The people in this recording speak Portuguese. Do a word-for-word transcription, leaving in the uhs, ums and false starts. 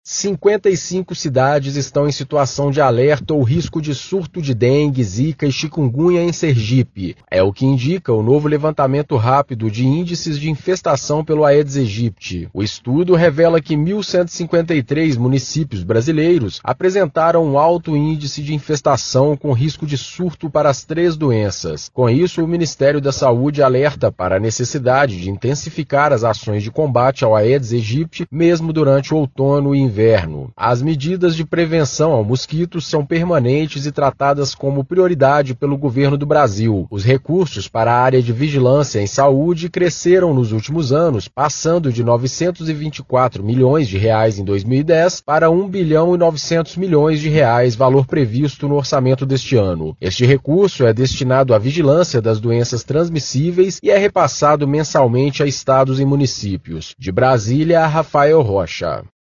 cinquenta e cinco cidades estão em situação de alerta ou risco de surto de dengue, zika e chikungunya em Sergipe. É o que indica o novo levantamento rápido de índices de infestação pelo Aedes aegypti. O estudo revela que mil cento e cinquenta e três municípios brasileiros apresentaram um alto índice de infestação com risco de surto para as três doenças. Com isso, o Ministério da Saúde alerta para a necessidade de intensificar as ações de combate ao Aedes aegypti, mesmo durante o outono e inverno. As medidas de prevenção ao mosquito são permanentes e tratadas como prioridade pelo governo do Brasil. Os recursos para a área de vigilância em saúde cresceram nos últimos anos, passando de novecentos e vinte e quatro milhões de reais em dois mil e dez para um bilhão e novecentos milhões de reais, valor previsto no orçamento deste ano. Este recurso é destinado à vigilância das doenças transmissíveis e é repassado mensalmente a estados e municípios. De Brasília, Rafael Rocha.